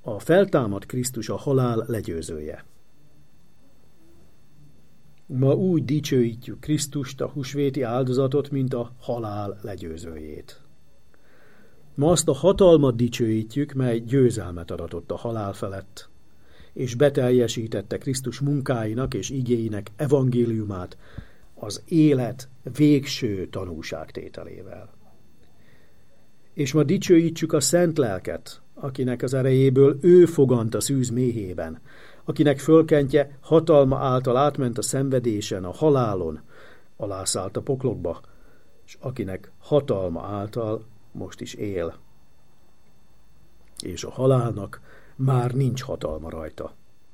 A feltámadt Krisztus a halál legyőzője. Ma úgy dicsőítjük Krisztust, a húsvéti áldozatot, mint a halál legyőzőjét. Ma azt a hatalmat dicsőítjük, mely győzelmet aratott a halál felett, és beteljesítette Krisztus munkáinak és igéinek evangéliumát az élet végső tanúságtételével. És ma dicsőítsük a Szent Lelket, akinek az erejéből ő fogant a szűz méhében, akinek fölkentje hatalma által átment a szenvedésen, a halálon, alászállt a poklokba, és akinek hatalma által most is él. És a halálnak már nincs hatalma rajta.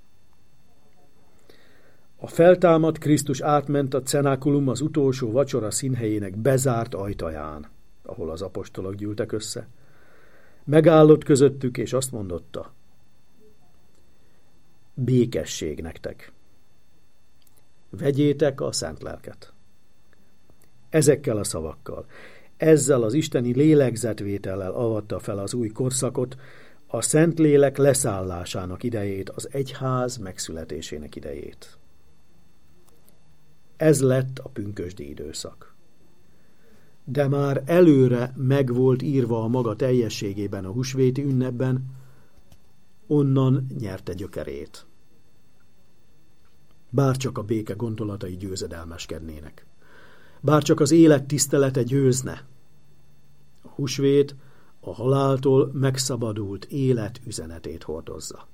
A feltámadt Krisztus átment a cenákulum, az utolsó vacsora színhelyének bezárt ajtaján, ahol az apostolok gyűltek össze. Megállott közöttük, és azt mondotta: békesség nektek. Vegyétek a Szent Lelket. Ezekkel a szavakkal, ezzel az isteni lélegzetvétellel avatta fel az új korszakot, a Szentlélek leszállásának idejét, az egyház megszületésének idejét. Ez lett a pünkösdi időszak. De már előre meg volt írva a maga teljességében a húsvéti ünnepben, onnan nyerte gyökerét. Bárcsak a béke gondolatai győzedelmeskednének. Bárcsak az élet tisztelete győzne. A húsvét a haláltól megszabadult élet üzenetét hordozza.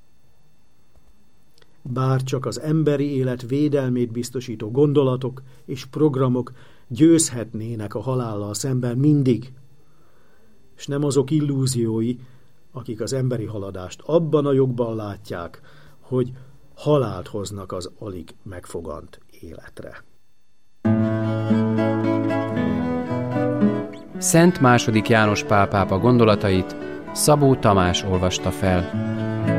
Bárcsak az emberi élet védelmét biztosító gondolatok és programok győzhetnének a halállal szemben mindig, és nem azok illúziói, akik az emberi haladást abban a jogban látják, hogy halált hoznak az alig megfogant életre. Szent II. János Pál pápa gondolatait Szabó Tamás olvasta fel.